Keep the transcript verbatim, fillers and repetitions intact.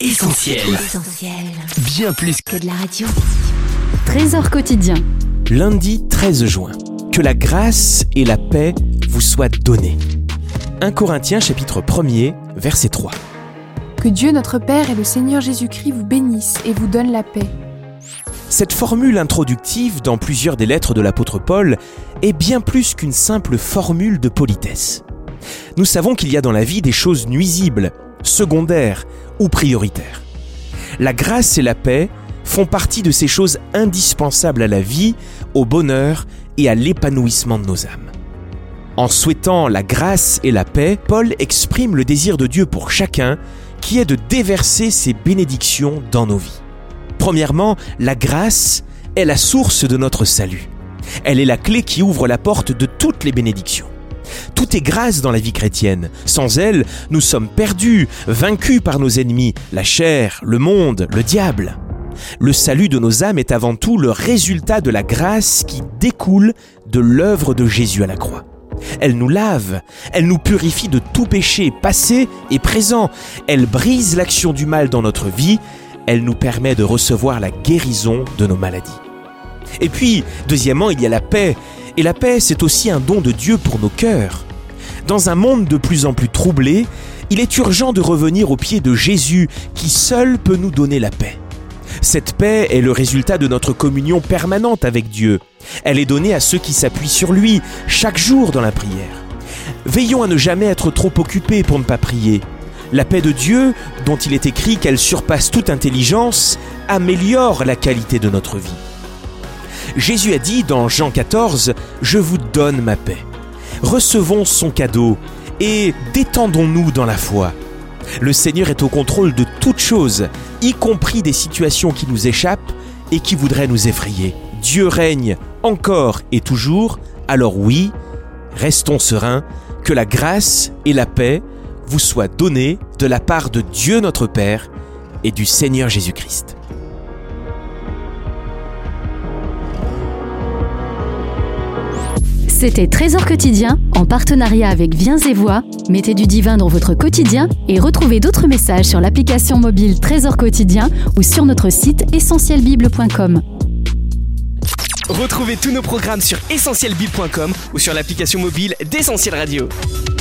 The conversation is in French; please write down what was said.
Essentiel. Essentiel. Bien plus Que de la radio. Trésor quotidien. Lundi treize juin. Que la grâce et la paix vous soient données. premier Corinthiens chapitre premier, verset trois. Que Dieu notre Père et le Seigneur Jésus-Christ vous bénissent et vous donnent la paix. Cette formule introductive dans plusieurs des lettres de l'apôtre Paul est bien plus qu'une simple formule de politesse. Nous savons qu'il y a dans la vie des choses nuisibles, secondaires ou prioritaires. La grâce et la paix font partie de ces choses indispensables à la vie, au bonheur et à l'épanouissement de nos âmes. En souhaitant la grâce et la paix, Paul exprime le désir de Dieu pour chacun, qui est de déverser ses bénédictions dans nos vies. Premièrement, la grâce est la source de notre salut. Elle est la clé qui ouvre la porte de toutes les bénédictions. Tout est grâce dans la vie chrétienne. Sans elle, nous sommes perdus, vaincus par nos ennemis, la chair, le monde, le diable. Le salut de nos âmes est avant tout le résultat de la grâce qui découle de l'œuvre de Jésus à la croix. Elle nous lave, elle nous purifie de tout péché passé et présent. Elle brise l'action du mal dans notre vie. Elle nous permet de recevoir la guérison de nos maladies. Et puis, deuxièmement, il y a la paix. Et la paix, c'est aussi un don de Dieu pour nos cœurs. Dans un monde de plus en plus troublé, il est urgent de revenir aux pieds de Jésus, qui seul peut nous donner la paix. Cette paix est le résultat de notre communion permanente avec Dieu. Elle est donnée à ceux qui s'appuient sur lui, chaque jour dans la prière. Veillons à ne jamais être trop occupés pour ne pas prier. La paix de Dieu, dont il est écrit qu'elle surpasse toute intelligence, améliore la qualité de notre vie. Jésus a dit dans Jean quatorze, « Je vous donne ma paix ». Recevons son cadeau et détendons-nous dans la foi. Le Seigneur est au contrôle de toutes choses, y compris des situations qui nous échappent et qui voudraient nous effrayer. Dieu règne encore et toujours, alors oui, restons sereins, que la grâce et la paix vous soient données de la part de Dieu notre Père et du Seigneur Jésus-Christ. C'était Trésor quotidien en partenariat avec Viens et Voix. Mettez du divin dans votre quotidien et retrouvez d'autres messages sur l'application mobile Trésor quotidien ou sur notre site essentiel bible point com. Retrouvez tous nos programmes sur essentiel bible point com ou sur l'application mobile d'Essentiel Radio.